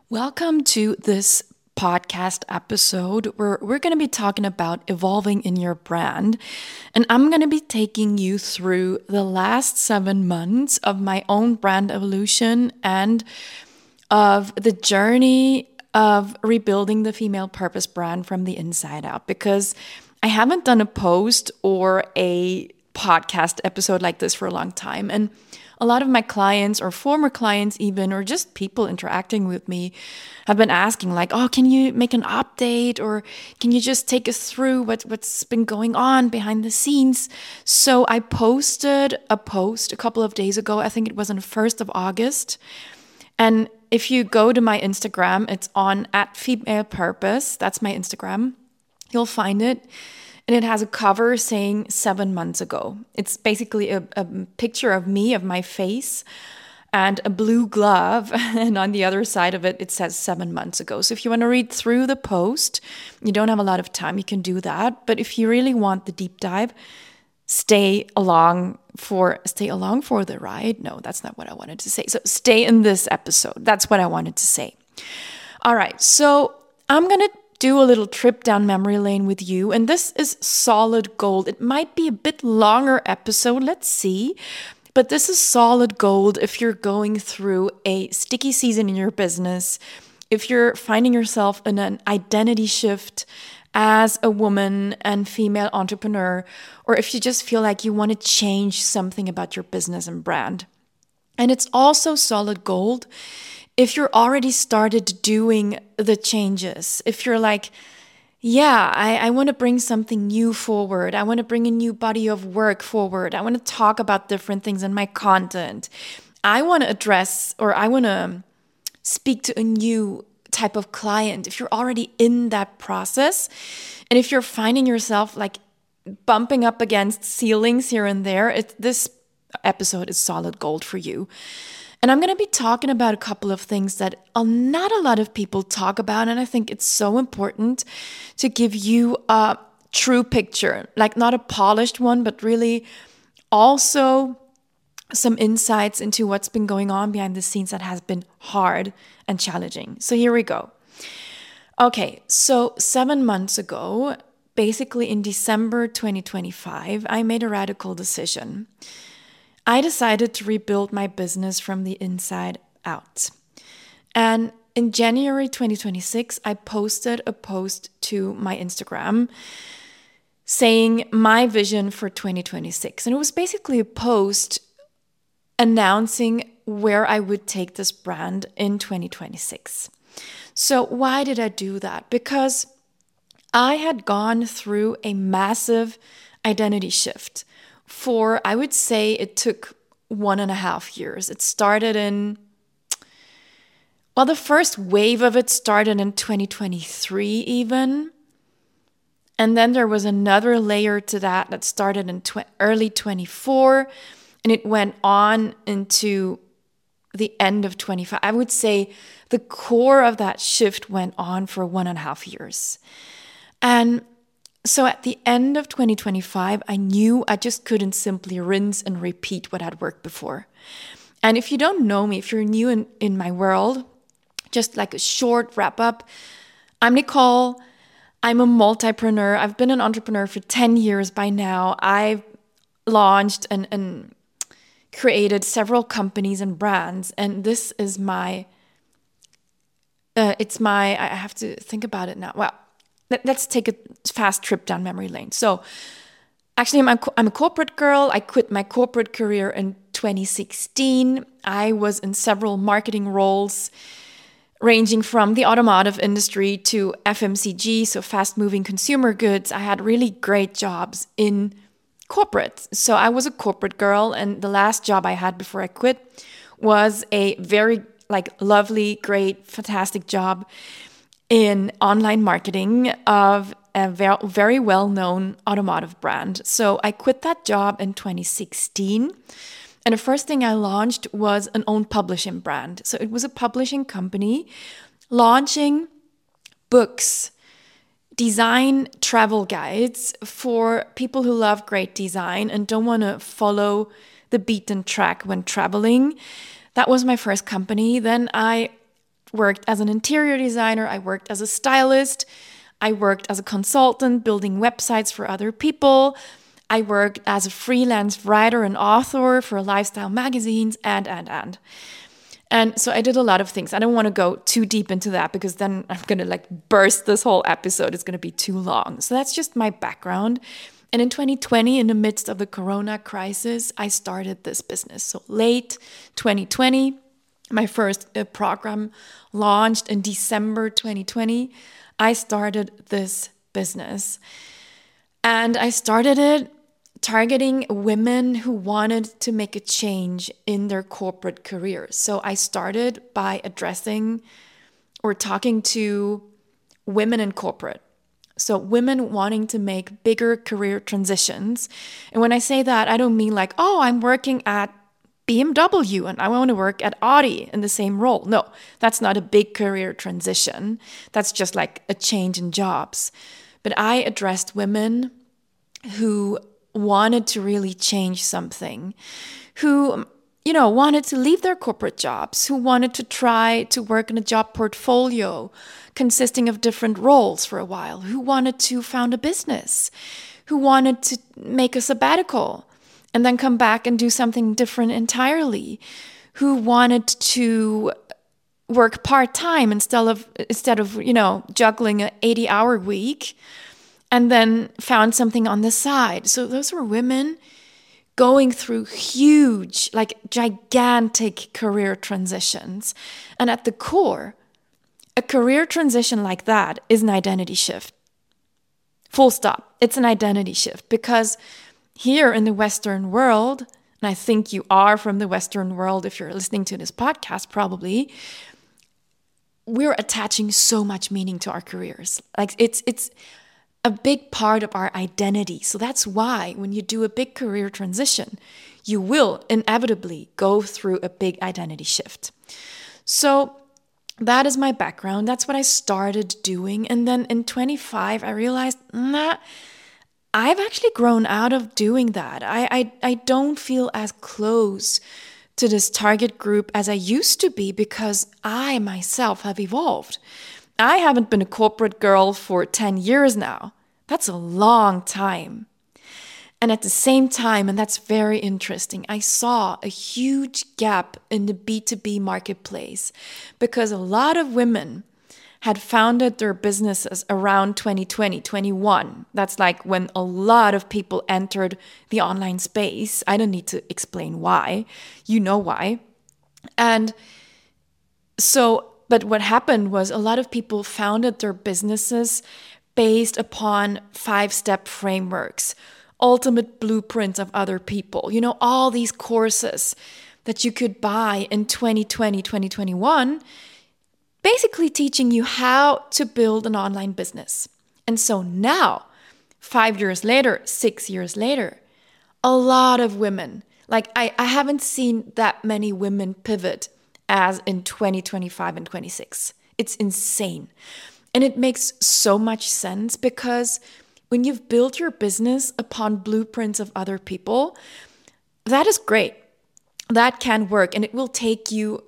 Welcome to this podcast episode where we're going to be talking about evolving in your brand. And I'm going to be taking you through the last 7 months of my own brand evolution and of the journey of rebuilding the Female Purpose brand from the inside out. Because I haven't done a post or a podcast episode like this for a long time. And a lot of my clients or former clients even, or just people interacting with me have been asking like, oh, can you make an update or can you just take us through what's been going on behind the scenes? So I posted a post a couple of days ago. I think it was on the 1st of August. And if you go to my Instagram, it's on @FemalePurpose. That's my Instagram. You'll find it. And it has a cover saying 7 months ago. It's basically a picture of me, of my face, and a blue glove. And on the other side of it, it says 7 months ago. So if you want to read through the post, you don't have a lot of time, you can do that. But if you really want the deep dive, stay along for the ride. No, that's not what I wanted to say. So stay in this episode. That's what I wanted to say. All right. So I'm going to do a little trip down memory lane with you. And this is solid gold. It might be a bit longer episode. Let's see. But this is solid gold if you're going through a sticky season in your business, if you're finding yourself in an identity shift as a woman and female entrepreneur, or if you just feel like you want to change something about your business and brand. And it's also solid gold if you're already started doing the changes, if you're like, yeah, I want to bring something new forward. I want to bring a new body of work forward. I want to talk about different things in my content. I want to address or I want to speak to a new type of client. If you're already in that process and if you're finding yourself like bumping up against ceilings here and there, this episode is solid gold for you. And I'm going to be talking about a couple of things that not a lot of people talk about. And I think it's so important to give you a true picture, like not a polished one, but really also some insights into what's been going on behind the scenes that has been hard and challenging. So here we go. Okay, so 7 months ago, basically in December 2025, I made a radical decision. I decided to rebuild my business from the inside out. And in January 2026, I posted a post to my Instagram saying my vision for 2026. And it was basically a post announcing where I would take this brand in 2026. So why did I do that? Because I had gone through a massive identity shift. I would say it took 1.5 years. It started the first wave of it started in 2023 even. And then there was another layer to that started in early 24. And it went on into the end of 25. I would say the core of that shift went on for 1.5 years. And so at the end of 2025, I knew I just couldn't simply rinse and repeat what had worked before. And if you don't know me, if you're new in my world, just like a short wrap up, I'm Nicole. I'm a multipreneur. I've been an entrepreneur for 10 years by now. I've launched and created several companies and brands. And this is I have to think about it now. Well, let's take a fast trip down memory lane. So actually, I'm a corporate girl. I quit my corporate career in 2016. I was in several marketing roles, ranging from the automotive industry to FMCG, so fast-moving consumer goods. I had really great jobs in corporate. So I was a corporate girl, and the last job I had before I quit was a very lovely, great, fantastic job in online marketing of a very well-known automotive brand. So I quit that job in 2016. And the first thing I launched was an own publishing brand. So it was a publishing company launching books, design travel guides for people who love great design and don't want to follow the beaten track when traveling. That was my first company. Then I worked as an interior designer. I worked as a stylist. I worked as a consultant building websites for other people. I worked as a freelance writer and author for lifestyle magazines and. And so I did a lot of things. I don't want to go too deep into that because then I'm going to burst this whole episode. It's going to be too long. So that's just my background. And in 2020, in the midst of the Corona crisis, I started this business. So late 2020, my first program launched in December 2020. I started this business. And I started it targeting women who wanted to make a change in their corporate careers. So I started by addressing or talking to women in corporate. So women wanting to make bigger career transitions. And when I say that, I don't mean I'm working at BMW and I want to work at Audi in the same role. No, that's not a big career transition. That's just a change in jobs. But I addressed women who wanted to really change something, who, wanted to leave their corporate jobs, who wanted to try to work in a job portfolio consisting of different roles for a while, who wanted to found a business, who wanted to make a sabbatical and then come back and do something different entirely, who wanted to work part-time instead of juggling an 80-hour week, and then found something on the side. So those were women going through huge, gigantic career transitions. And at the core, a career transition like that is an identity shift. Full stop. It's an identity shift because here in the Western world, and I think you are from the Western world if you're listening to this podcast probably, we're attaching so much meaning to our careers. It's a big part of our identity. So that's why when you do a big career transition, you will inevitably go through a big identity shift. So that is my background. That's what I started doing. And then in 25, I realized, I've actually grown out of doing that. I don't feel as close to this target group as I used to be because I myself have evolved. I haven't been a corporate girl for 10 years now. That's a long time. And at the same time, and that's very interesting, I saw a huge gap in the B2B marketplace because a lot of women had founded their businesses around 2020, 21. That's when a lot of people entered the online space. I don't need to explain why. You know why. And so, but what happened was a lot of people founded their businesses based upon 5-step frameworks, ultimate blueprints of other people, all these courses that you could buy in 2020, 2021, basically teaching you how to build an online business. And so now, 5 years later, 6 years later, a lot of women, I haven't seen that many women pivot as in 2025 and 26. It's insane. And it makes so much sense because when you've built your business upon blueprints of other people, that is great. That can work and it will take you,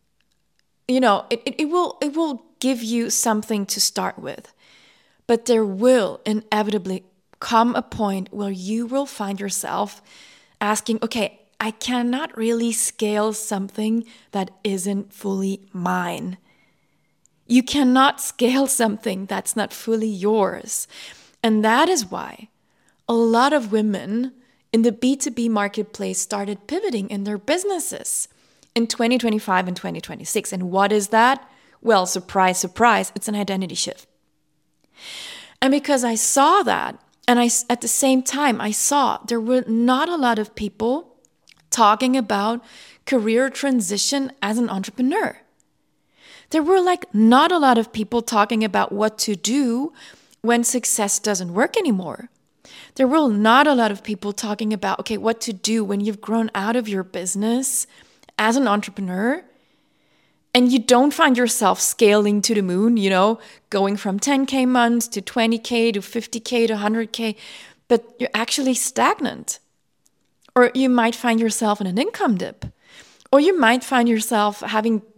it will give you something to start with. But there will inevitably come a point where you will find yourself asking, okay, I cannot really scale something that isn't fully mine. You cannot scale something that's not fully yours. And that is why a lot of women in the B2B marketplace started pivoting in their businesses in 2025 and 2026. And what is that? Well, surprise, surprise, it's an identity shift. And because I saw that, and at the same time, I saw there were not a lot of people talking about career transition as an entrepreneur. There were not a lot of people talking about what to do when success doesn't work anymore. There were not a lot of people talking about, okay, what to do when you've grown out of your business as an entrepreneur and you don't find yourself scaling to the moon, going from 10K months to 20K to 50K to 100K, but you're actually stagnant. Or you might find yourself in an income dip. Or you might find yourself having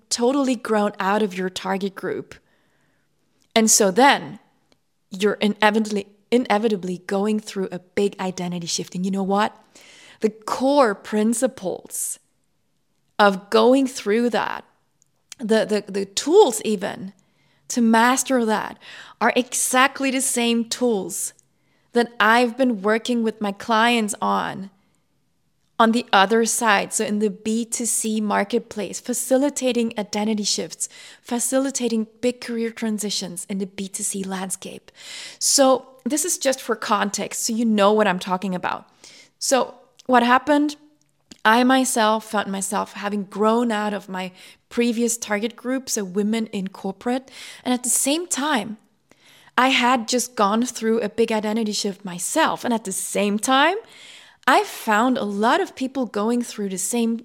totally grown out of your target group. And so then you're inevitably going through a big identity shift. And you know what? The core principles of going through that, the tools even to master that, are exactly the same tools that I've been working with my clients on the other side. So in the B2C marketplace, facilitating identity shifts, facilitating big career transitions in the B2C landscape. So this is just for context, so you know what I'm talking about. So what happened? I myself found myself having grown out of my previous target group, so women in corporate. And at the same time, I had just gone through a big identity shift myself. And at the same time, I found a lot of people going through the same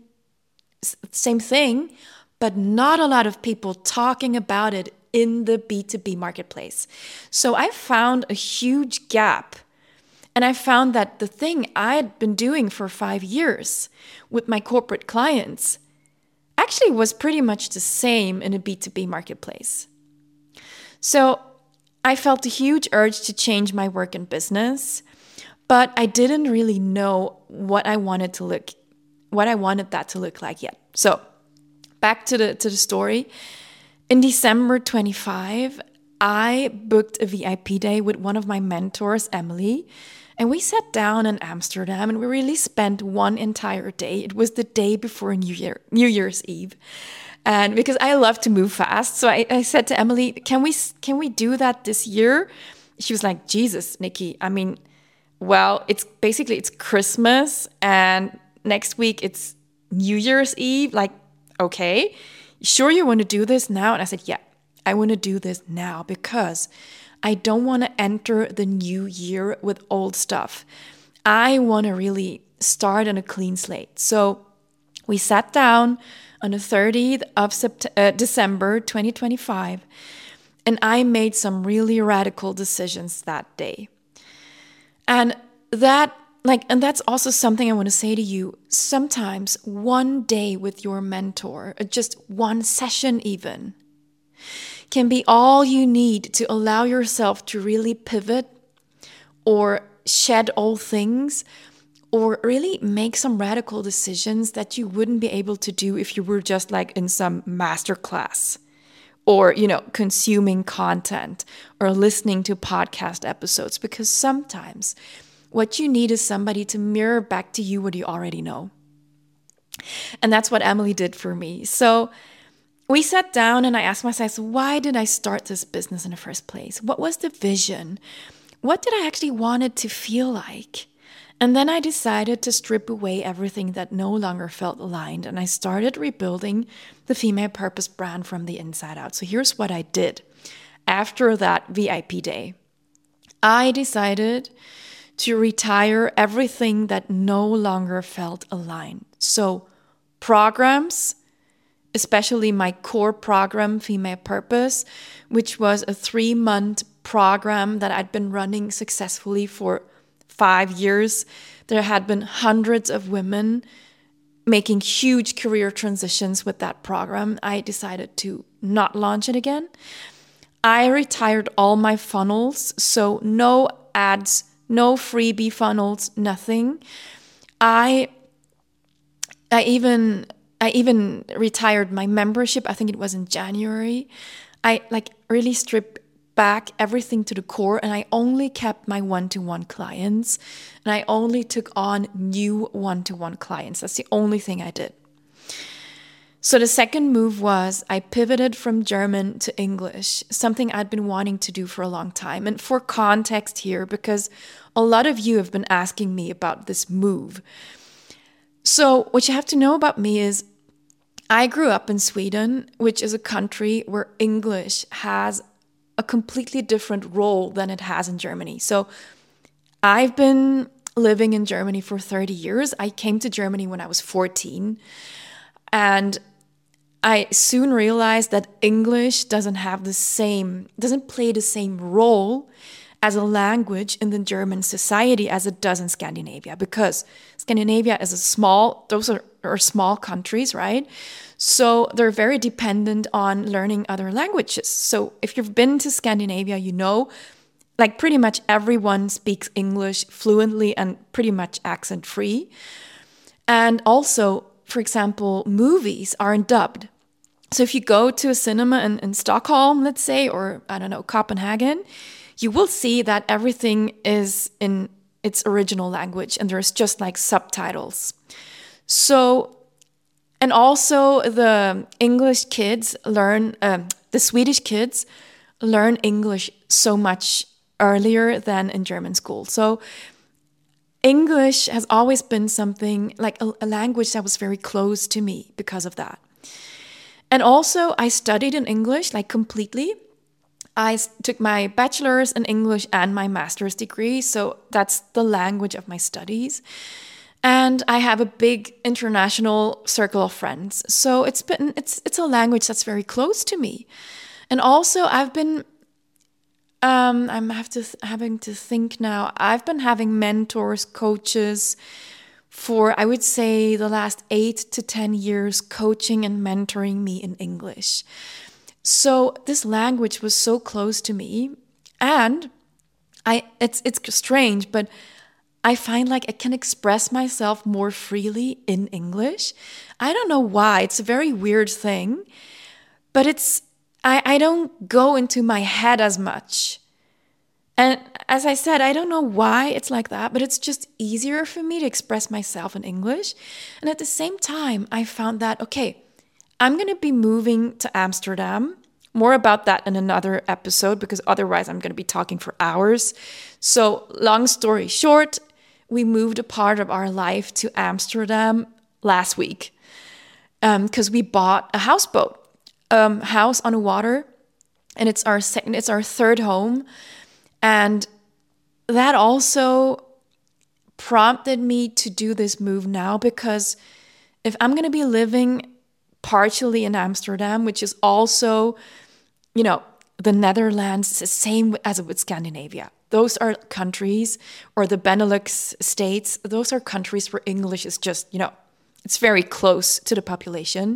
thing, but not a lot of people talking about it in the B2B marketplace. So I found a huge gap. And I found that the thing I had been doing for 5 years with my corporate clients actually was pretty much the same in a B2B marketplace. So I felt a huge urge to change my work and business, but I didn't really know what I wanted that to look like yet. So back to the story. In December 25, I booked a VIP day with one of my mentors, Emily, and we sat down in Amsterdam and we really spent one entire day. It was the day before New Year's Eve. And because I love to move fast, so I said to Emily, can we do that this year? She was like, Jesus, Nikki, I mean, well, it's Christmas and next week it's New Year's Eve. Like, okay, sure you want to do this now? And I said, yeah, I want to do this now because I don't want to enter the new year with old stuff. I want to really start on a clean slate. So we sat down on the 30th of December 2025, and I made some really radical decisions that day. And that's also something I want to say to you. Sometimes one day with your mentor, just one session even, can be all you need to allow yourself to really pivot or shed old things or really make some radical decisions that you wouldn't be able to do if you were just like in some master class or, consuming content or listening to podcast episodes, because sometimes what you need is somebody to mirror back to you what you already know. And that's what Emily did for me. So we sat down and I asked myself, why did I start this business in the first place? What was the vision? What did I actually want it to feel like? And then I decided to strip away everything that no longer felt aligned. And I started rebuilding the Female Purpose brand from the inside out. So here's what I did after that VIP day. I decided to retire everything that no longer felt aligned. So programs, especially my core program, Female Purpose, which was a 3-month program that I'd been running successfully for 5 years. There had been hundreds of women making huge career transitions with that program. I decided to not launch it again. I retired all my funnels, so no ads, no freebie funnels, nothing. I even retired my membership. I think it was in January. I really stripped back everything to the core, and I only kept my one-to-one clients, and I only took on new one-to-one clients. That's the only thing I did. So the second move was I pivoted from German to English, something I'd been wanting to do for a long time. And for context here, because a lot of you have been asking me about this move. So what you have to know about me is I grew up in Sweden, which is a country where English has a completely different role than it has in Germany. So I've been living in Germany for 30 years. I came to Germany when I was 14. And I soon realized that English doesn't play the same role as a language in the German society as it does in Scandinavia, because Scandinavia is those are or small countries, right? So they're very dependent on learning other languages. So if you've been to Scandinavia, you know, like pretty much everyone speaks English fluently and pretty much accent free. And also, for example, movies aren't dubbed. So if you go to a cinema in Stockholm, let's say, or I don't know, Copenhagen, you will see that everything is in its original language and there's just like subtitles. So, and also the English kids learn, the Swedish kids learn English so much earlier than in German school. So English has always been something like a language that was very close to me because of that. And also I studied in English like completely. I took my bachelor's in English and my master's degree, so that's the language of my studies. And I have a big international circle of friends, so it's a language that's very close to me. And also, I've been having to think now. I've been having mentors, coaches for I would say the last 8 to 10 years, coaching and mentoring me in English. So this language was so close to me, and it's strange, but I find like I can express myself more freely in English. I don't know why. It's a very weird thing, but I don't go into my head as much. And as I said, I don't know why it's like that, but it's just easier for me to express myself in English. And at the same time, I found that, okay, I'm going to be moving to Amsterdam. More about that in another episode, because otherwise I'm going to be talking for hours. So long story short, we moved a part of our life to Amsterdam last week because we bought a houseboat, house on the water, and it's our third home. And that also prompted me to do this move now, because if I'm going to be living partially in Amsterdam, which is also, you know, the Netherlands, it's the same as with Scandinavia. Those are countries, or the Benelux states, those are countries where English is just, you know, it's very close to the population.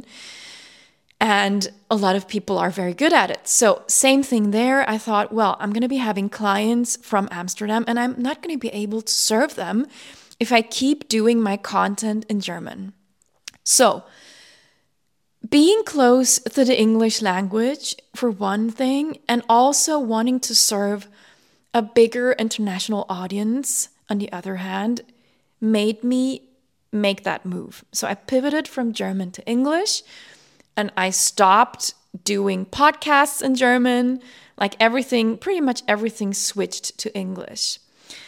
And a lot of people are very good at it. So same thing there. I thought, well, I'm going to be having clients from Amsterdam, and I'm not going to be able to serve them if I keep doing my content in German. So being close to the English language, for one thing, and also wanting to serve a bigger international audience, on the other hand, made me make that move. So I pivoted from German to English, and I stopped doing podcasts in German. Like everything, pretty much everything switched to English.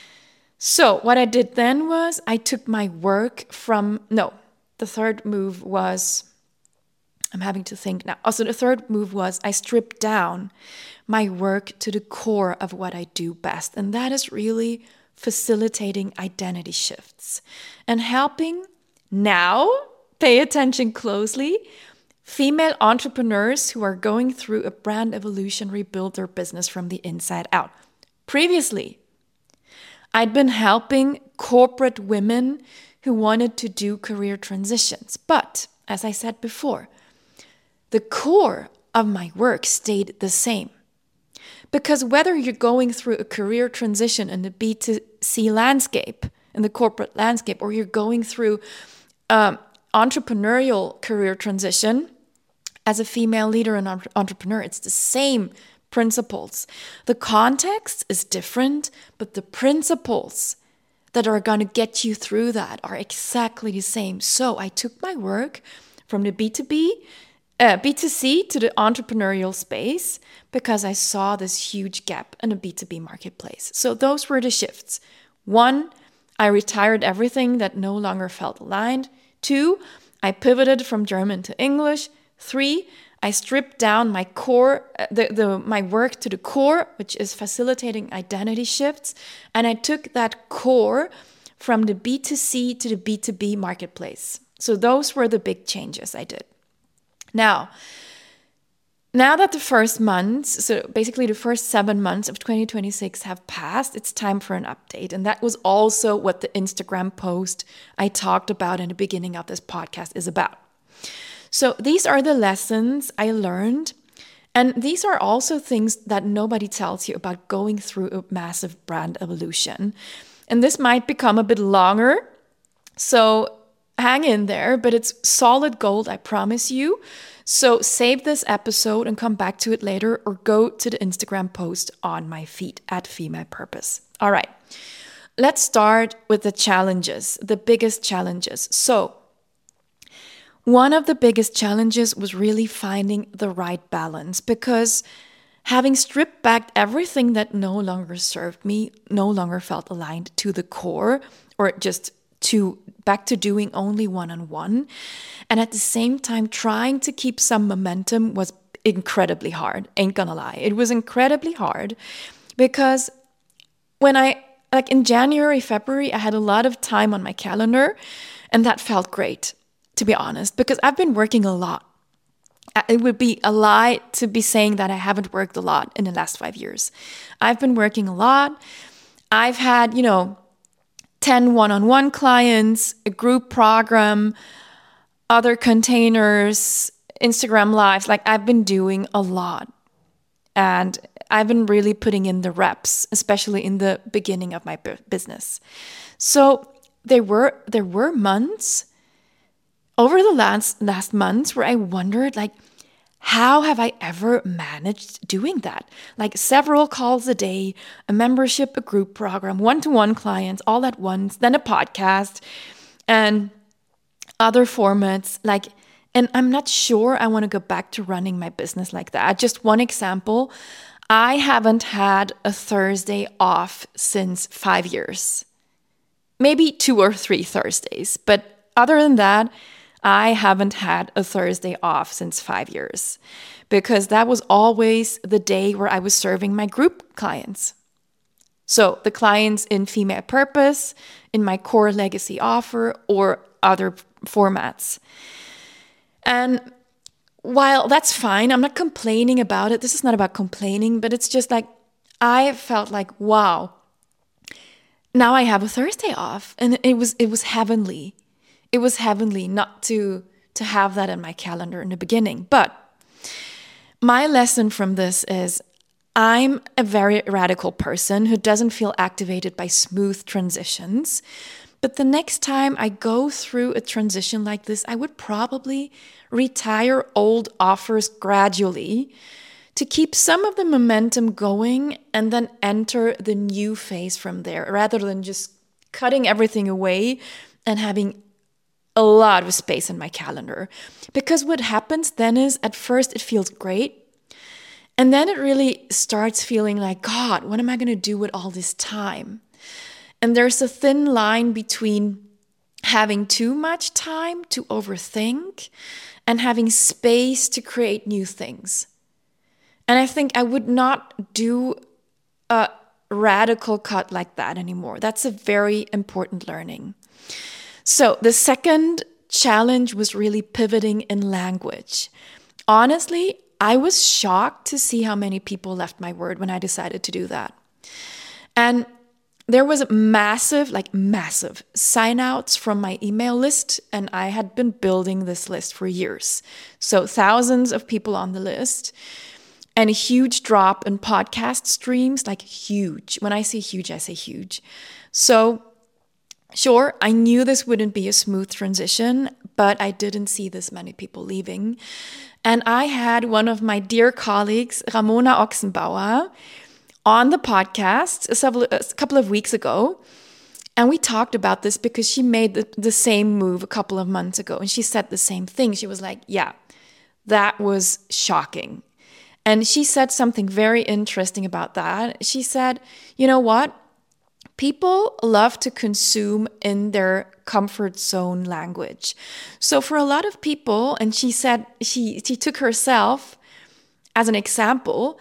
So what I did then was I took my work from, no, the third move was, I'm having to think now. Also, the third move was I stripped down my work to the core of what I do best. And that is really facilitating identity shifts and helping, now, pay attention closely, female entrepreneurs who are going through a brand evolution rebuild their business from the inside out. Previously, I'd been helping corporate women who wanted to do career transitions. But as I said before, the core of my work stayed the same. Because whether you're going through a career transition in the B2C landscape, in the corporate landscape, or you're going through entrepreneurial career transition as a female leader and entrepreneur, it's the same principles. The context is different, but the principles that are going to get you through that are exactly the same. So I took my work from the B2C to the entrepreneurial space because I saw this huge gap in the B2B marketplace. So those were the shifts. 1, I retired everything that no longer felt aligned. 2, I pivoted from German to English. 3, I stripped down my core, my work to the core, which is facilitating identity shifts. And I took that core from the B2C to the B2B marketplace. So those were the big changes I did. Now, Now that the first months, so basically the first 7 months of 2026 have passed, it's time for an update. And that was also what the Instagram post I talked about in the beginning of this podcast is about. So these are the lessons I learned. And these are also things that nobody tells you about going through a massive brand evolution. And this might become a bit longer. So hang in there, but it's solid gold, I promise you. So save this episode and come back to it later, or go to the Instagram post on my feed at Female Purpose. All right, let's start with the challenges, the biggest challenges. So one of the biggest challenges was really finding the right balance, because having stripped back everything that no longer served me, no longer felt aligned to the core, or just back to doing only one-on-one. And at the same time, trying to keep some momentum was incredibly hard. Ain't gonna lie. It was incredibly hard because when like in January, February, I had a lot of time on my calendar, and that felt great, to be honest, because I've been working a lot. It would be a lie to be saying that I haven't worked a lot in the last 5 years. I've been working a lot. I've had, 10 one-on-one clients, a group program, other containers, Instagram lives. Like, I've been doing a lot. And I've been really putting in the reps, especially in the beginning of my business. So there were months over the last months where I wondered, like, how have I ever managed doing that? Like, several calls a day, a membership, a group program, one-to-one clients all at once, then a podcast and other formats. Like, and I'm not sure I want to go back to running my business like that. Just one example, I haven't had a Thursday off since 5 years. Maybe 2 or 3 Thursdays. But other than that, I haven't had a Thursday off since 5 years, because that was always the day where I was serving my group clients. So the clients in Female Purpose, in my core legacy offer, or other formats. And while that's fine, I'm not complaining about it. This is not about complaining, but it's just like, I felt like, wow, now I have a Thursday off. And it was heavenly. It was heavenly not to have that in my calendar in the beginning. But my lesson from this is, I'm a very radical person who doesn't feel activated by smooth transitions. But the next time I go through a transition like this, I would probably retire old offers gradually to keep some of the momentum going and then enter the new phase from there, rather than just cutting everything away and having a lot of space in my calendar. Because what happens then is, at first it feels great. And then it really starts feeling like, God, what am I going to do with all this time? And there's a thin line between having too much time to overthink and having space to create new things. And I think I would not do a radical cut like that anymore. That's a very important learning. So the second challenge was really pivoting in language. Honestly, I was shocked to see how many people left my word when I decided to do that. And there was massive sign-outs from my email list, and I had been building this list for years. So thousands of people on the list, and a huge drop in podcast streams, like huge. When I say huge, I say huge. So sure, I knew this wouldn't be a smooth transition, but I didn't see this many people leaving. And I had one of my dear colleagues, Ramona Ochsenbauer, on the podcast a couple of weeks ago. And we talked about this because she made the same move a couple of months ago. And she said the same thing. She was like, yeah, that was shocking. And she said something very interesting about that. She said, you know what? People love to consume in their comfort zone language. So for a lot of people, and she said she took herself as an example,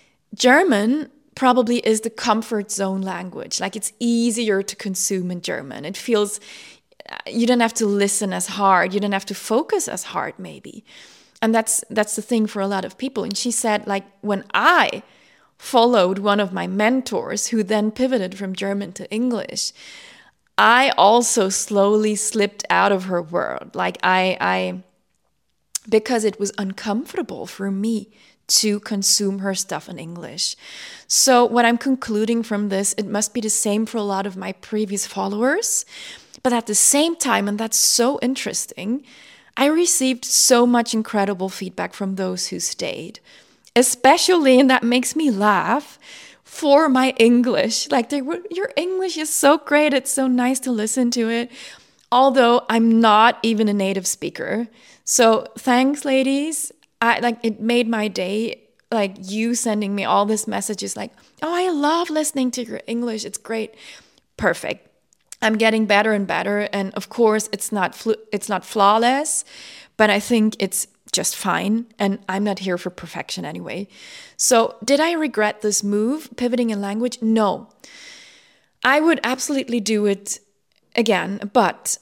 German probably is the comfort zone language. Like, it's easier to consume in German. It feels, you don't have to listen as hard. You don't have to focus as hard, maybe. And that's the thing for a lot of people. And she said, like, when I followed one of my mentors who then pivoted from German to English, I also slowly slipped out of her world. Like I because it was uncomfortable for me to consume her stuff in English. So what I'm concluding from this, it must be the same for a lot of my previous followers. But at the same time, and that's so interesting, I received so much incredible feedback from those who stayed, especially, and that makes me laugh, for my English. Like, they were, your English is so great. It's so nice to listen to it. Although I'm not even a native speaker. So thanks, ladies. It made my day, like you sending me all these messages like, oh, I love listening to your English. It's great. Perfect. I'm getting better and better. And of course, it's not flawless, but I think it's just fine. And I'm not here for perfection anyway. So did I regret this move, pivoting in language? No. I would absolutely do it again, but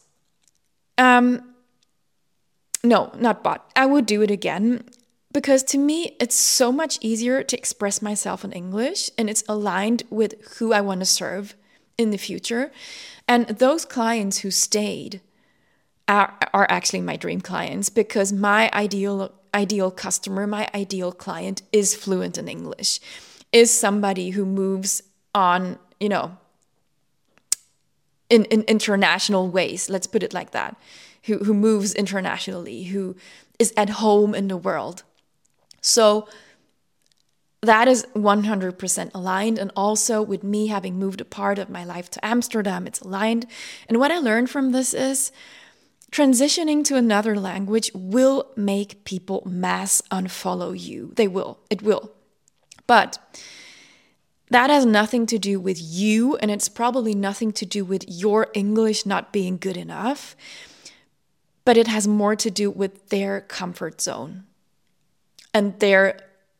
no, not but. I would do it again because to me, it's so much easier to express myself in English and it's aligned with who I want to serve in the future. And those clients who stayed are actually my dream clients because my ideal customer, my ideal client is fluent in English, is somebody who moves on, in international ways, let's put it like that, who moves internationally, who is at home in the world. So that is 100% aligned. And also with me having moved a part of my life to Amsterdam, it's aligned. And what I learned from this is transitioning to another language will make people mass unfollow you. They will. It will. But that has nothing to do with you, and it's probably nothing to do with your English not being good enough, but it has more to do with their comfort zone and their,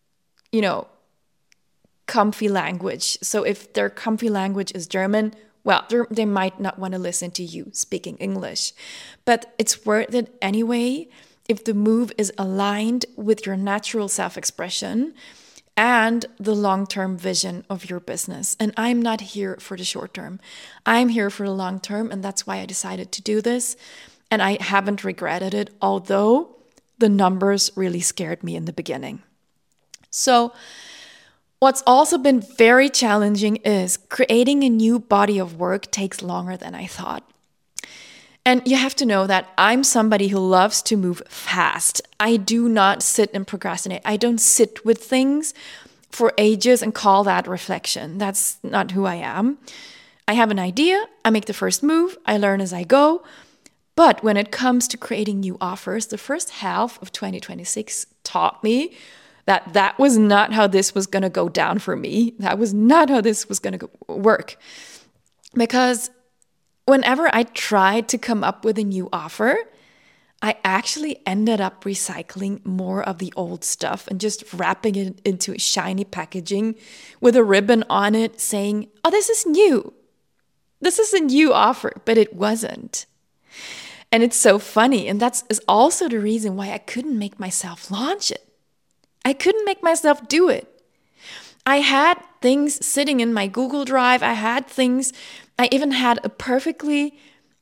comfy language. So if their comfy language is German, well, they might not want to listen to you speaking English, but it's worth it anyway if the move is aligned with your natural self-expression and the long-term vision of your business. And I'm not here for the short term. I'm here for the long term, and that's why I decided to do this. And I haven't regretted it, although the numbers really scared me in the beginning. So what's also been very challenging is creating a new body of work takes longer than I thought. And you have to know that I'm somebody who loves to move fast. I do not sit and procrastinate. I don't sit with things for ages and call that reflection. That's not who I am. I have an idea, I make the first move, I learn as I go. But when it comes to creating new offers, the first half of 2026 taught me that was not how this was going to go down for me. That was not how this was going to work. Because whenever I tried to come up with a new offer, I actually ended up recycling more of the old stuff and just wrapping it into shiny packaging with a ribbon on it saying, oh, this is new. This is a new offer, but it wasn't. And it's so funny. And that is also the reason why I couldn't make myself launch it. I couldn't make myself do it. I had things sitting in my Google Drive. I even had a perfectly,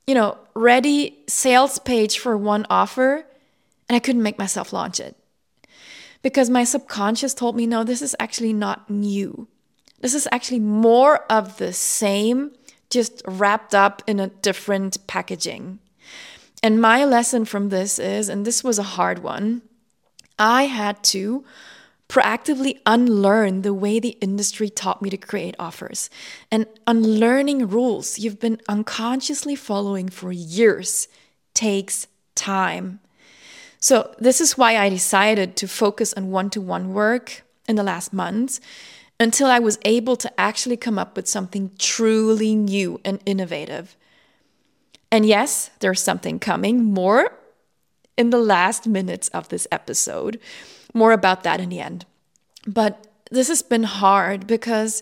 ready sales page for one offer, and I couldn't make myself launch it. Because my subconscious told me, no, this is actually not new. This is actually more of the same, just wrapped up in a different packaging. And my lesson from this is, and this was a hard one, I had to proactively unlearn the way the industry taught me to create offers and unlearning rules you've been unconsciously following for years takes time. So this is why I decided to focus on one-to-one work in the last months until I was able to actually come up with something truly new and innovative. And yes, there's something coming, more in the last minutes of this episode. More about that in the end. But this has been hard because,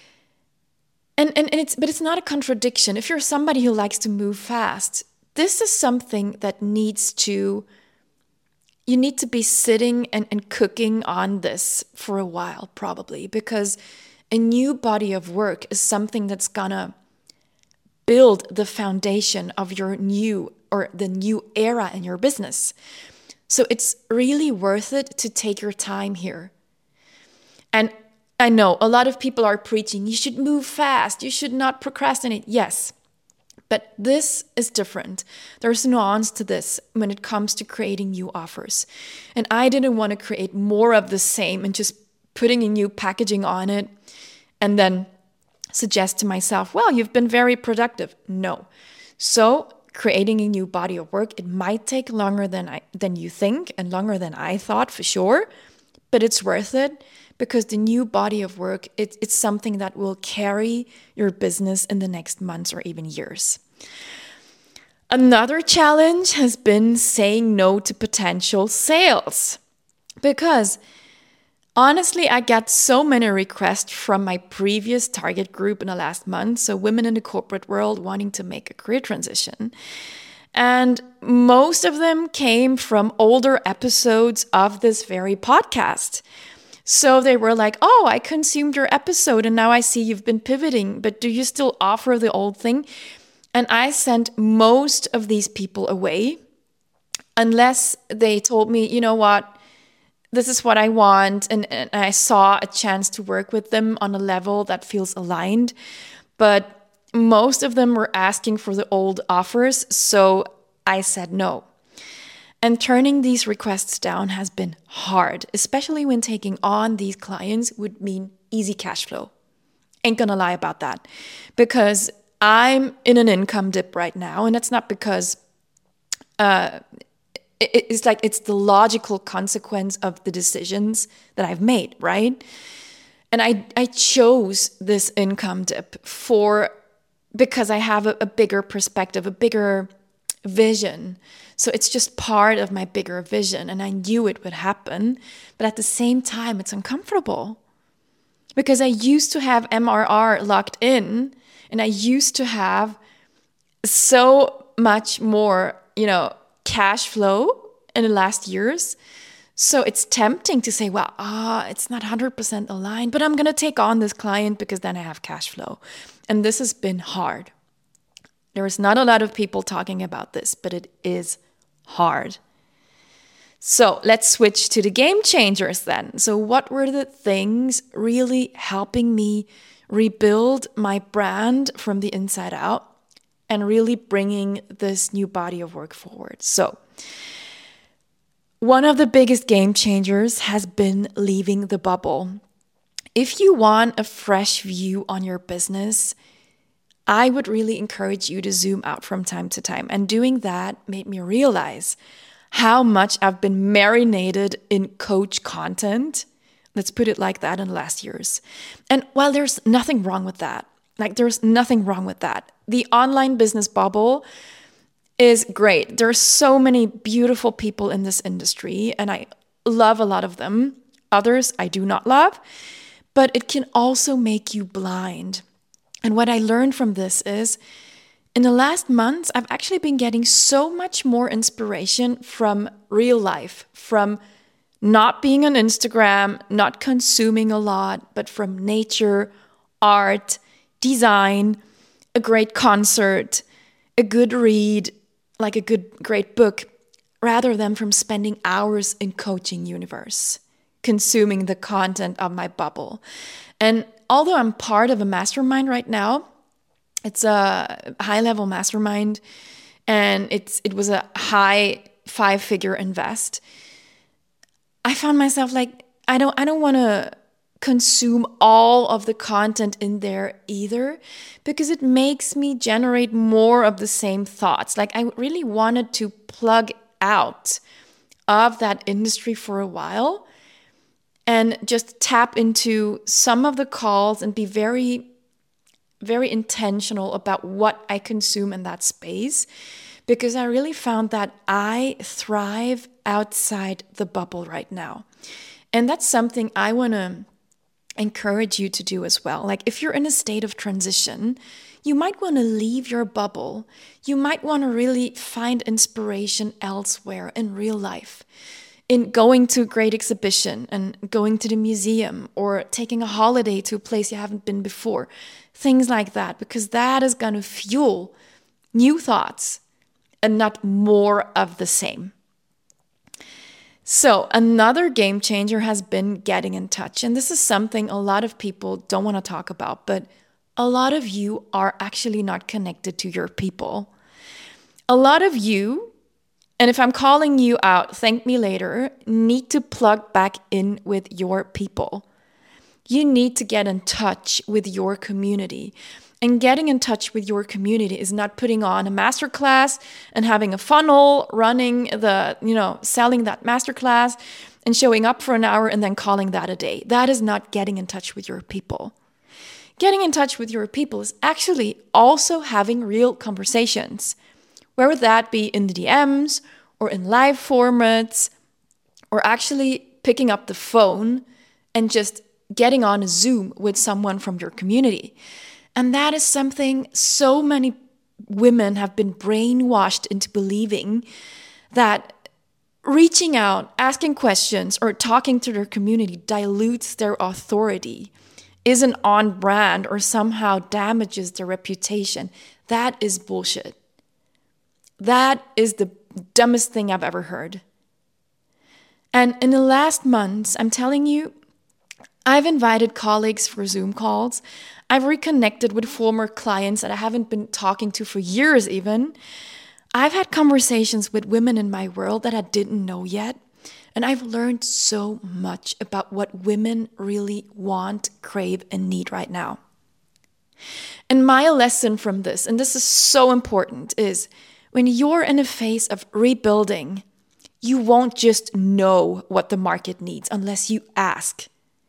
it's not a contradiction. If you're somebody who likes to move fast, this is something that needs to, you need to be sitting and cooking on this for a while, probably, because a new body of work is something that's gonna build the foundation of your new or the new era in your business. So it's really worth it to take your time here. And I know a lot of people are preaching, you should move fast, you should not procrastinate. Yes, but this is different. There's nuance to this when it comes to creating new offers. And I didn't want to create more of the same and just putting a new packaging on it and then suggest to myself, well, you've been very productive. No. So creating a new body of work, it might take longer than you think and longer than I thought for sure, but it's worth it because the new body of work, it's something that will carry your business in the next months or even years. Another challenge has been saying no to potential sales because honestly, I get so many requests from my previous target group in the last month, so women in the corporate world wanting to make a career transition. And most of them came from older episodes of this very podcast. So they were like, oh, I consumed your episode and now I see you've been pivoting, but do you still offer the old thing? And I sent most of these people away unless they told me, you know what, this is what I want. And I saw a chance to work with them on a level that feels aligned. But most of them were asking for the old offers. So I said no. And turning these requests down has been hard, especially when taking on these clients would mean easy cash flow. Ain't gonna lie about that. Because I'm in an income dip right now. And that's not because it's like it's the logical consequence of the decisions that I've made, right? And I chose this income dip because I have a bigger perspective, a bigger vision. So it's just part of my bigger vision and I knew it would happen. But at the same time, it's uncomfortable because I used to have MRR locked in and I used to have so much more, cash flow in the last years. So it's tempting to say, well, it's not 100% aligned, but I'm going to take on this client because then I have cash flow. And this has been hard. There is not a lot of people talking about this, but it is hard. So let's switch to the game changers then. So what were the things really helping me rebuild my brand from the inside out and really bringing this new body of work forward? So one of the biggest game changers has been leaving the bubble. If you want a fresh view on your business, I would really encourage you to zoom out from time to time. And doing that made me realize how much I've been marinated in coach content. Let's put it like that in the last years. And while there's nothing wrong with that, there's nothing wrong with that. The online business bubble is great. There are so many beautiful people in this industry, and I love a lot of them. Others I do not love, but it can also make you blind. And what I learned from this is, in the last months, I've actually been getting so much more inspiration from real life, from not being on Instagram, not consuming a lot, but from nature, art, design, a great concert, a good read, like a great book, rather than from spending hours in coaching universe, consuming the content of my bubble. And although I'm part of a mastermind right now, it's a high-level mastermind, and it was a high 5-figure invest. I found myself like, I don't want to consume all of the content in there either, because it makes me generate more of the same thoughts. Like I really wanted to plug out of that industry for a while and just tap into some of the calls and be very, very intentional about what I consume in that space, because I really found that I thrive outside the bubble right now. And that's something I want to encourage you to do as well. Like if you're in a state of transition, you might want to leave your bubble. You might want to really find inspiration elsewhere in real life. in going to a great exhibition and going to the museum or taking a holiday to a place you haven't been before. Things like that, because that is going to fuel new thoughts and not more of the same. So another game changer has been getting in touch. And this is something a lot of people don't want to talk about, but a lot of you are actually not connected to your people. A lot of you, and if I'm calling you out, thank me later, need to plug back in with your people. You need to get in touch with your community. And getting in touch with your community is not putting on a masterclass and having a funnel, running selling that masterclass and showing up for an hour and then calling that a day. That is not getting in touch with your people. Getting in touch with your people is actually also having real conversations. Where would that be? In the DMs or in live formats, or actually picking up the phone and just getting on a Zoom with someone from your community. And that is something so many women have been brainwashed into believing, that reaching out, asking questions, or talking to their community dilutes their authority, isn't on brand, or somehow damages their reputation. That is bullshit. That is the dumbest thing I've ever heard. And in the last months, I'm telling you, I've invited colleagues for Zoom calls. I've reconnected with former clients that I haven't been talking to for years even. I've had conversations with women in my world that I didn't know yet. And I've learned so much about what women really want, crave, and need right now. And my lesson from this, and this is so important, is when you're in a phase of rebuilding, you won't just know what the market needs unless you ask.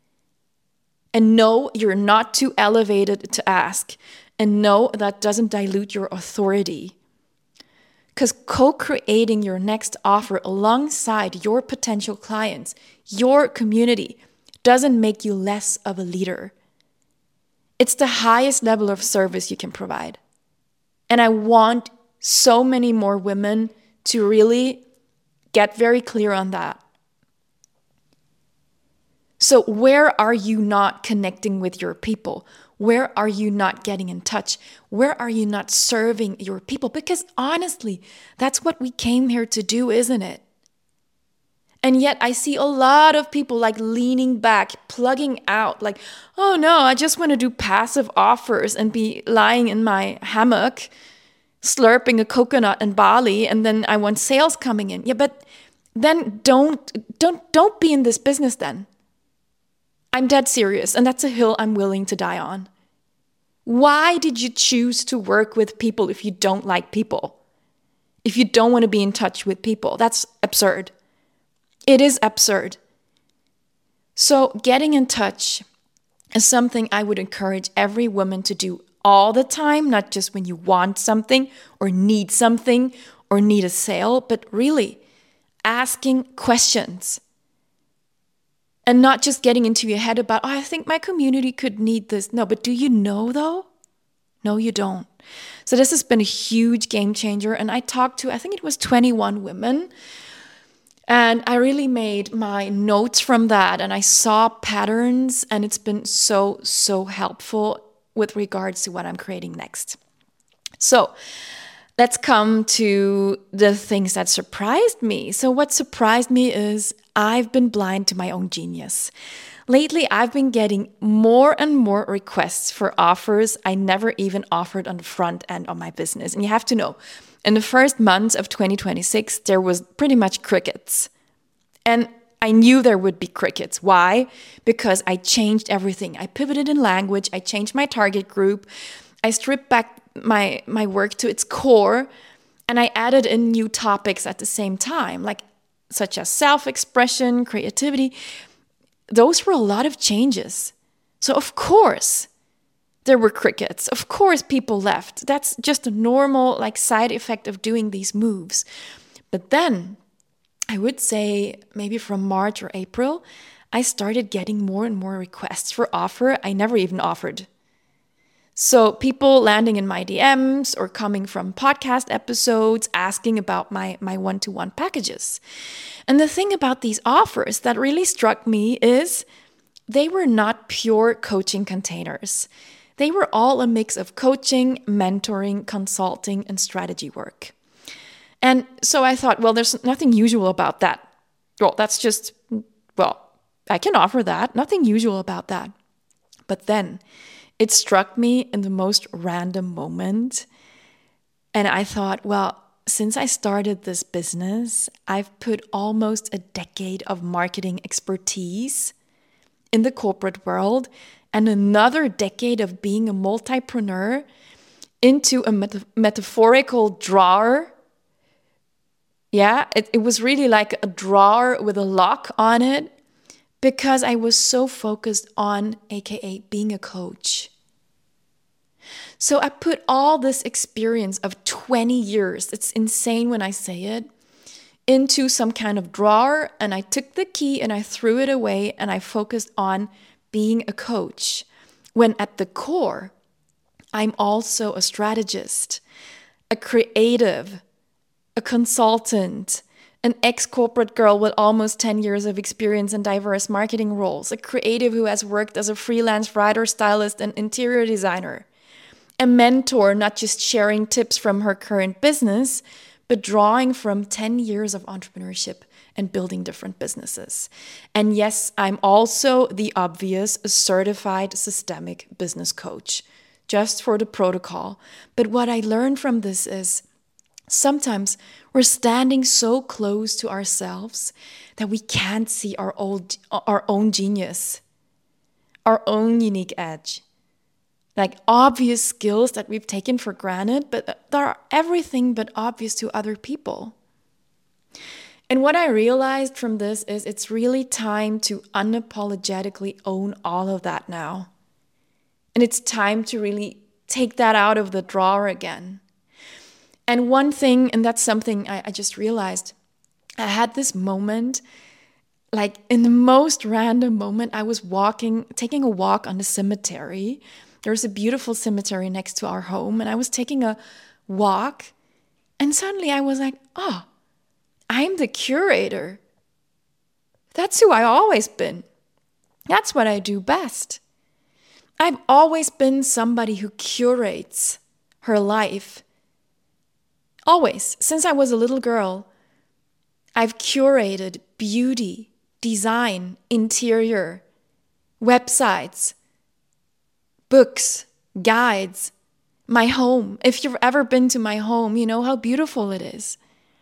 And no, you're not too elevated to ask. And no, that doesn't dilute your authority. Because co-creating your next offer alongside your potential clients, your community, doesn't make you less of a leader. It's the highest level of service you can provide. And I want so many more women to really get very clear on that. So where are you not connecting with your people? Where are you not getting in touch? Where are you not serving your people? Because honestly, that's what we came here to do, isn't it? And yet I see a lot of people like leaning back, plugging out, like, oh no, I just want to do passive offers and be lying in my hammock, slurping a coconut in Bali, and then I want sales coming in. Yeah, but then don't be in this business then. I'm dead serious, and that's a hill I'm willing to die on. Why did you choose to work with people if you don't like people? If you don't want to be in touch with people? That's absurd. It is absurd. So getting in touch is something I would encourage every woman to do all the time, not just when you want something or need something or need a sale, but really asking questions. And not just getting into your head about, oh, I think my community could need this. No, but do you know though? No, you don't. So this has been a huge game changer. And I talked to, I think it was 21 women. And I really made my notes from that. And I saw patterns. And it's been so, so helpful with regards to what I'm creating next. So let's come to the things that surprised me. So what surprised me is I've been blind to my own genius. Lately, I've been getting more and more requests for offers I never even offered on the front end of my business. And you have to know, in the first months of 2026, there was pretty much crickets. And I knew there would be crickets. Why? Because I changed everything. I pivoted in language. I changed my target group. I stripped back my work to its core. And I added in new topics at the same time, like such as self-expression, creativity. Those were a lot of changes. So of course, there were crickets. Of course, people left. That's just a normal side effect of doing these moves. But then, I would say maybe from March or April, I started getting more and more requests for offer I never even offered. So people landing in my DMs or coming from podcast episodes asking about my one-to-one packages. And the thing about these offers that really struck me is they were not pure coaching containers. They were all a mix of coaching, mentoring, consulting, and strategy work. And so I thought, well, there's nothing usual about that. Well, that's just, well, I can offer that. Nothing usual about that. But then it struck me in the most random moment. And I thought, well, since I started this business, I've put almost a decade of marketing expertise in the corporate world and another decade of being a multipreneur into a metaphorical drawer. Yeah, it was really like a drawer with a lock on it because I was so focused on, AKA, being a coach. So I put all this experience of 20 years, it's insane when I say it, into some kind of drawer, and I took the key and I threw it away and I focused on being a coach. When at the core, I'm also a strategist, a creative, a consultant, an ex-corporate girl with almost 10 years of experience in diverse marketing roles, a creative who has worked as a freelance writer, stylist, and interior designer, a mentor, not just sharing tips from her current business, but drawing from 10 years of entrepreneurship and building different businesses. And yes, I'm also the obvious certified systemic business coach, just for the protocol. But what I learned from this is sometimes we're standing so close to ourselves that we can't see our own genius, our own unique edge. Like obvious skills that we've taken for granted, but that are everything but obvious to other people. And what I realized from this is it's really time to unapologetically own all of that now. And it's time to really take that out of the drawer again. And one thing, and that's something I just realized, I had this moment, like in the most random moment, I was taking a walk on the cemetery. There's a beautiful cemetery next to our home, and I was taking a walk, and suddenly I was like, oh, I'm the curator. That's who I've always been. That's what I do best. I've always been somebody who curates her life. Always, since I was a little girl, I've curated beauty, design, interior, websites, books, guides, my home. If you've ever been to my home, you know how beautiful it is.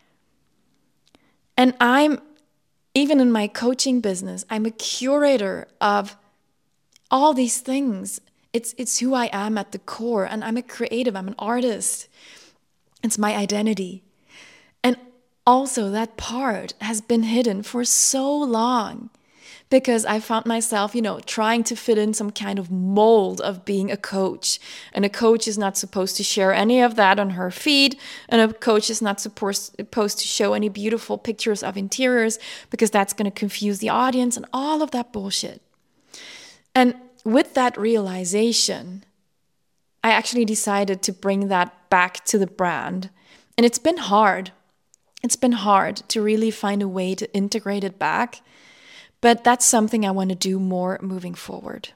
And even in my coaching business, I'm a curator of all these things. It's who I am at the core, and I'm a creative, I'm an artist. It's my identity. And also that part has been hidden for so long because I found myself, trying to fit in some kind of mold of being a coach. And a coach is not supposed to share any of that on her feed. And a coach is not supposed to show any beautiful pictures of interiors because that's going to confuse the audience and all of that bullshit. And with that realization, I actually decided to bring that back to the brand. And it's been hard. It's been hard to really find a way to integrate it back. But that's something I want to do more moving forward.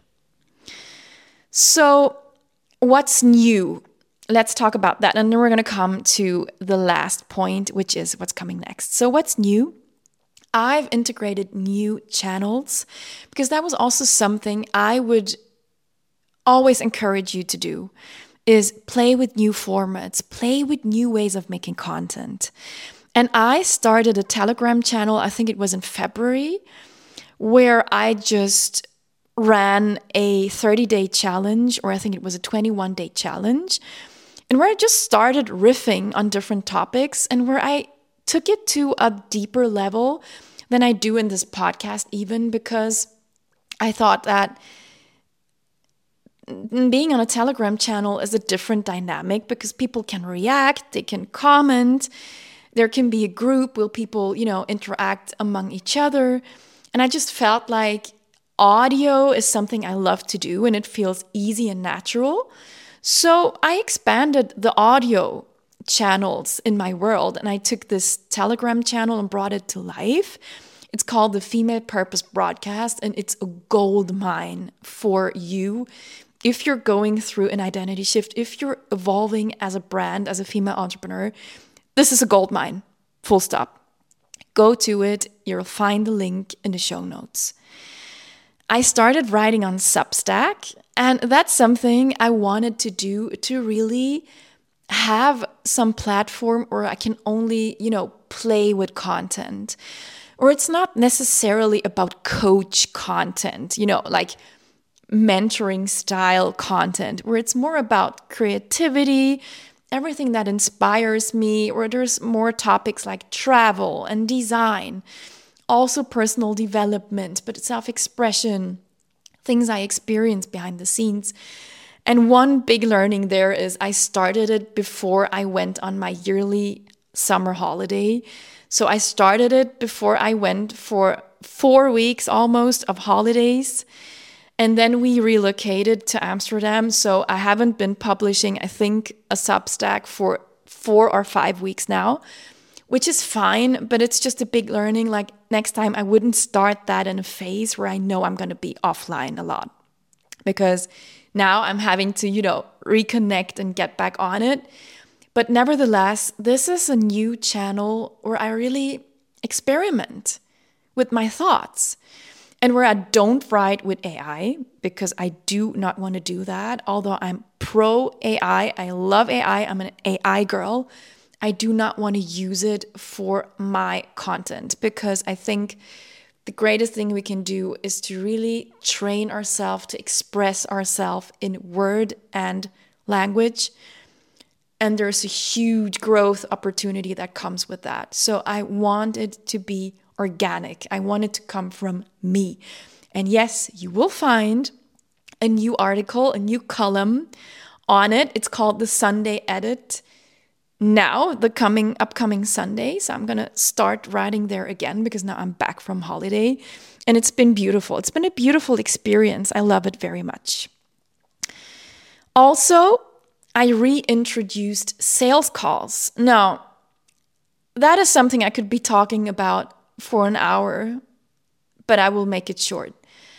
So what's new? Let's talk about that. And then we're going to come to the last point, which is what's coming next. So what's new? I've integrated new channels because that was also something I would always encourage you to do, is play with new formats, play with new ways of making content. And I started a Telegram channel, I think it was in February, where I just ran a 30-day challenge, or I think it was a 21-day challenge, and where I just started riffing on different topics and where I took it to a deeper level than I do in this podcast, even because I thought that being on a Telegram channel is a different dynamic because people can react, they can comment, there can be a group where people, interact among each other. And I just felt like audio is something I love to do and it feels easy and natural. So I expanded the audio channels in my world, and I took this Telegram channel and brought it to life. It's called the Female Purpose Broadcast, and it's a gold mine for you if you're going through an identity shift, if you're evolving as a brand, as a female entrepreneur. This is a gold mine, full stop. Go to it. You'll find the link in the show notes. I started writing on Substack, and that's something I wanted to do to really have some platform where I can only, play with content. Or it's not necessarily about coach content, like mentoring style content, where it's more about creativity, everything that inspires me, or there's more topics like travel and design, also personal development, but self-expression, things I experience behind the scenes. And one big learning there is I started it before I went on my yearly summer holiday. So I started it before I went for 4 weeks almost of holidays. And then we relocated to Amsterdam. So I haven't been publishing, I think, a Substack for 4 or 5 weeks now, which is fine, but it's just a big learning. Like next time I wouldn't start that in a phase where I know I'm going to be offline a lot, because now I'm having to, reconnect and get back on it. But nevertheless, this is a new channel where I really experiment with my thoughts and where I don't write with AI, because I do not want to do that. Although I'm pro AI, I love AI, I'm an AI girl. I do not want to use it for my content, because I think the greatest thing we can do is to really train ourselves to express ourselves in word and language. And there's a huge growth opportunity that comes with that. So I want it to be organic. I want it to come from me. And yes, you will find a new article, a new column on it. It's called the Sunday Edit. Now, the upcoming Sunday. So I'm going to start writing there again, because now I'm back from holiday. And it's been beautiful. It's been a beautiful experience. I love it very much. Also, I reintroduced sales calls. Now, that is something I could be talking about for an hour, but I will make it short.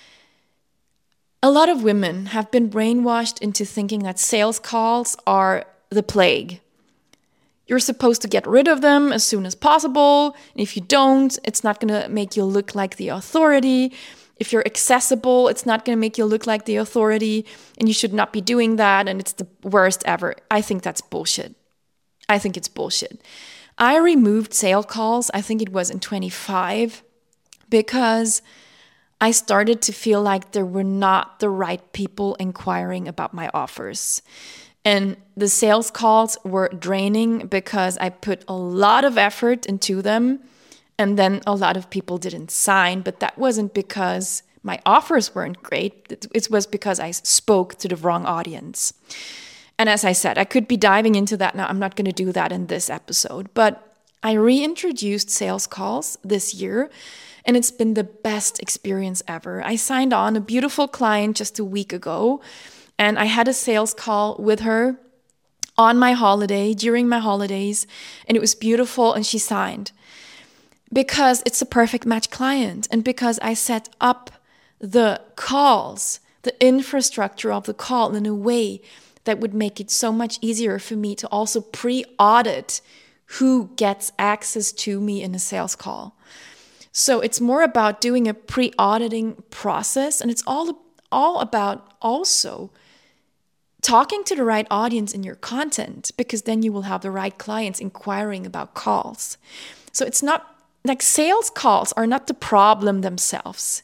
A lot of women have been brainwashed into thinking that sales calls are the plague. You're supposed to get rid of them as soon as possible. And if you don't, it's not going to make you look like the authority. If you're accessible, it's not going to make you look like the authority, and you should not be doing that, and it's the worst ever. I think that's bullshit. I think it's bullshit. I removed sales calls, I think it was in 25, because I started to feel like there were not the right people inquiring about my offers. And the sales calls were draining because I put a lot of effort into them, and then a lot of people didn't sign. But that wasn't because my offers weren't great. It was because I spoke to the wrong audience. And as I said, I could be diving into that now. I'm not going to do that in this episode. But I reintroduced sales calls this year, and it's been the best experience ever. I signed on a beautiful client just a week ago, and I had a sales call with her on my holiday, during my holidays, and it was beautiful, and she signed. Because it's a perfect match client, and because I set up the calls, the infrastructure of the call in a way that would make it so much easier for me to also pre-audit who gets access to me in a sales call. So it's more about doing a pre-auditing process, and it's all about also talking to the right audience in your content, because then you will have the right clients inquiring about calls. So it's not like sales calls are not the problem themselves.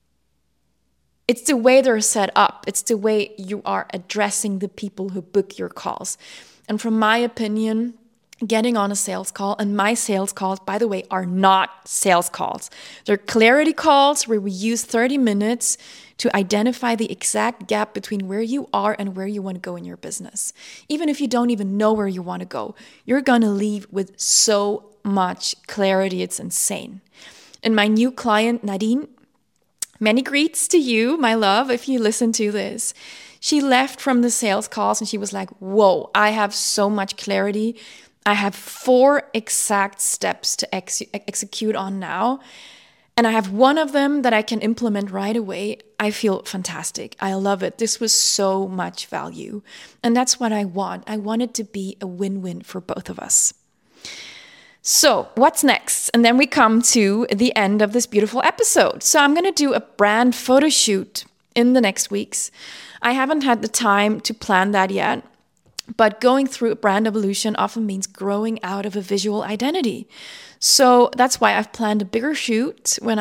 It's the way they're set up. It's the way you are addressing the people who book your calls. And from my opinion, getting on a sales call, and my sales calls, by the way, are not sales calls. They're clarity calls where we use 30 minutes to identify the exact gap between where you are and where you want to go in your business. Even if you don't even know where you want to go, you're going to leave with so much clarity. It's insane. And my new client, Nadine, Many greets to you, my love, if you listen to this. She left from the sales calls and she was like, whoa, I have so much clarity. I have 4 exact steps to execute on now. And I have one of them that I can implement right away. I feel fantastic. I love it. This was so much value. And that's what I want. I want it to be a win-win for both of us. So what's next? And then we come to the end of this beautiful episode. So I'm going to do a brand photo shoot in the next weeks. I haven't had the time to plan that yet, but going through a brand evolution often means growing out of a visual identity. So that's why I've planned a bigger shoot when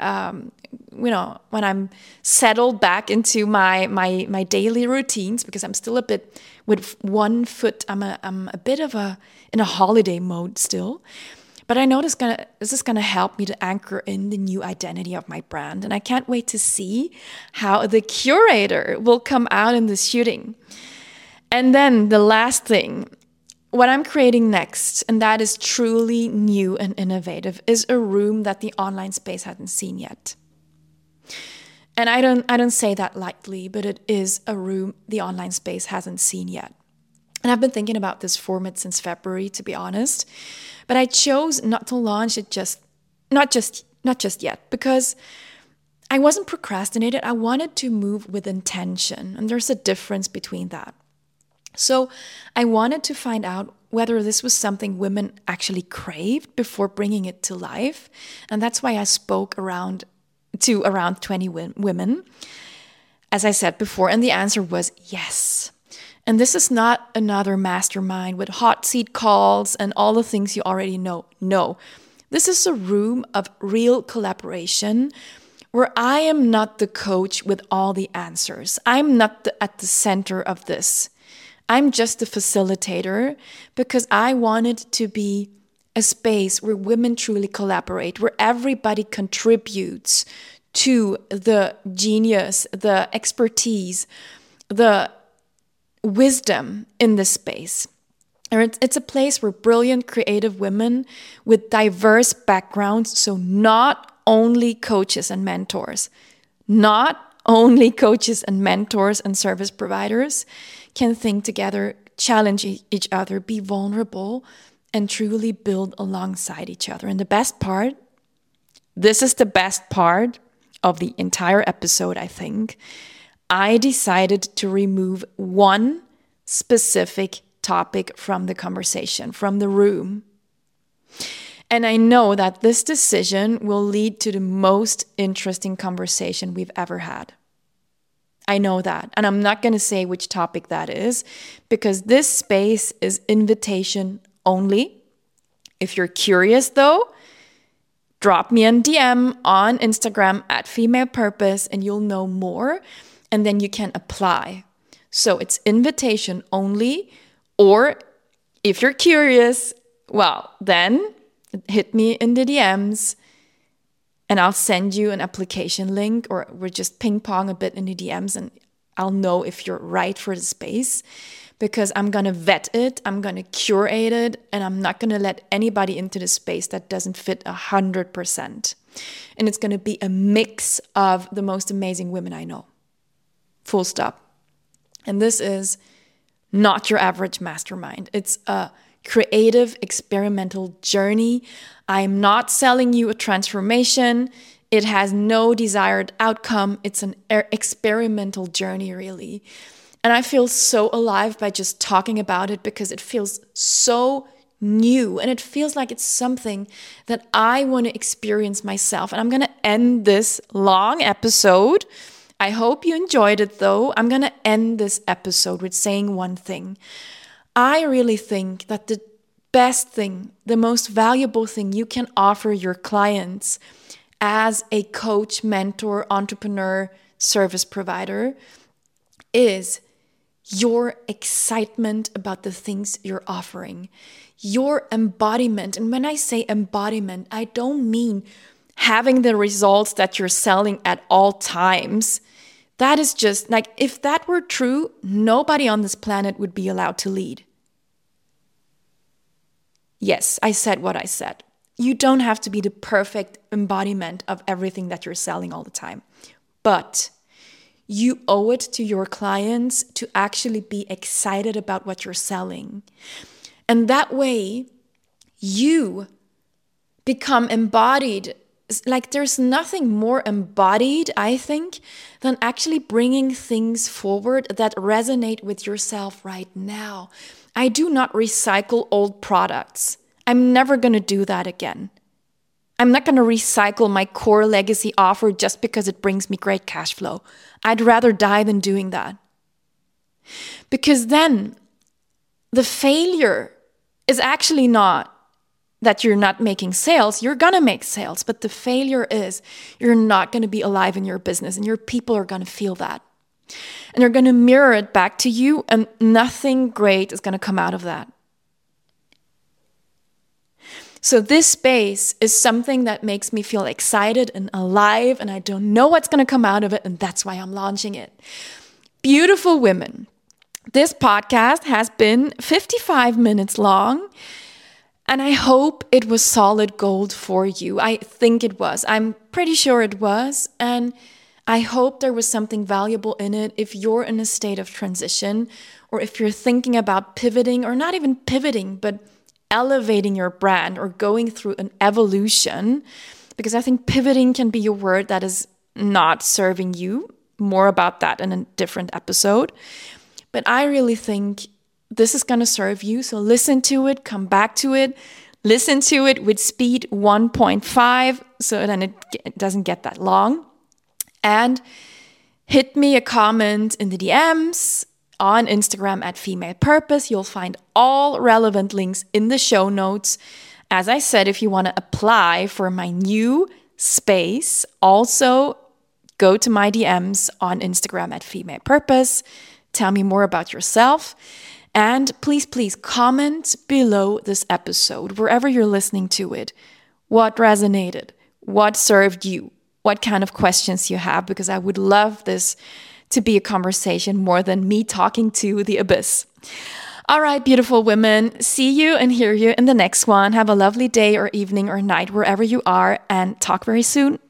when I'm settled back into my daily routines, because I'm still a bit with one foot. I'm a bit of in a holiday mode still. But I know this is gonna help me to anchor in the new identity of my brand. And I can't wait to see how the curator will come out in this shooting. And then the last thing, what I'm creating next, and that is truly new and innovative, is a room that the online space hasn't seen yet. And I don't say that lightly, but it is a room the online space hasn't seen yet. And I've been thinking about this format since February, to be honest. But I chose not to launch it not just yet, because I wasn't procrastinated. I wanted to move with intention. And there's a difference between that. So I wanted to find out whether this was something women actually craved before bringing it to life. And that's why I spoke around 20 women, as I said before. And the answer was yes. And this is not another mastermind with hot seat calls and all the things you already know. No, this is a room of real collaboration where I am not the coach with all the answers. I'm not at the center of this. I'm just a facilitator, because I want it to be a space where women truly collaborate, where everybody contributes to the genius, the expertise, the wisdom in this space. It's a place where brilliant creative women with diverse backgrounds, so not only coaches and mentors, and service providers, can think together, challenge each other, be vulnerable, and truly build alongside each other. And this is the best part of the entire episode, I think. I decided to remove one specific topic from the conversation, from the room. And I know that this decision will lead to the most interesting conversation we've ever had. I know that. And I'm not going to say which topic that is, because this space is invitation only. If you're curious though, drop me a DM on Instagram at Female Purpose and you'll know more. And then you can apply. So it's invitation only. Or if you're curious, well, then hit me in the DMs and I'll send you an application link, or we'll just ping pong a bit in the DMs and I'll know if you're right for the space, because I'm going to vet it, I'm going to curate it, and I'm not going to let anybody into the space that doesn't fit 100%. And it's going to be a mix of the most amazing women I know. Full stop. And this is not your average mastermind. It's a creative, experimental journey. I'm not selling you a transformation. It has no desired outcome. It's an experimental journey, really. And I feel so alive by just talking about it, because it feels so new and it feels like it's something that I want to experience myself. And I'm going to end this long episode. I hope you enjoyed it though. I'm going to end this episode with saying one thing. I really think that the best thing, the most valuable thing you can offer your clients as a coach, mentor, entrepreneur, service provider is your excitement about the things you're offering, your embodiment. And when I say embodiment, I don't mean having the results that you're selling at all times. That is just like, if that were true, nobody on this planet would be allowed to lead. Yes, I said what I said. You don't have to be the perfect embodiment of everything that you're selling all the time. but you owe it to your clients to actually be excited about what you're selling. And that way, you become embodied. Like there's nothing more embodied, I think, than actually bringing things forward that resonate with yourself right now. I do not recycle old products. I'm never going to do that again. I'm not going to recycle my core legacy offer just because it brings me great cash flow. I'd rather die than doing that. Because then the failure is actually not that you're not making sales. You're going to make sales, but the failure is you're not going to be alive in your business, and your people are going to feel that. And they're going to mirror it back to you, and nothing great is going to come out of that. So this space is something that makes me feel excited and alive, and I don't know what's going to come out of it, and that's why I'm launching it. Beautiful women, this podcast has been 55 minutes long, and I hope it was solid gold for you. I think it was. I'm pretty sure it was, and I hope there was something valuable in it if you're in a state of transition, or if you're thinking about pivoting, or not even pivoting, but elevating your brand or going through an evolution, because I think pivoting can be a word that is not serving you. More about that in a different episode. But I really think this is going to serve you. So listen to it, come back to it, listen to it with speed 1.5 so then it doesn't get that long. And hit me a comment in the DMs on Instagram at Female Purpose. You'll find all relevant links in the show notes. As I said, if you want to apply for my new space, also go to my DMs on Instagram at Female Purpose. Tell me more about yourself. And please comment below this episode, wherever you're listening to it. What resonated? What served you? What kind of questions you have? Because I would love this to be a conversation more than me talking to the abyss. All right, beautiful women. See you and hear you in the next one. Have a lovely day or evening or night wherever you are, and talk very soon.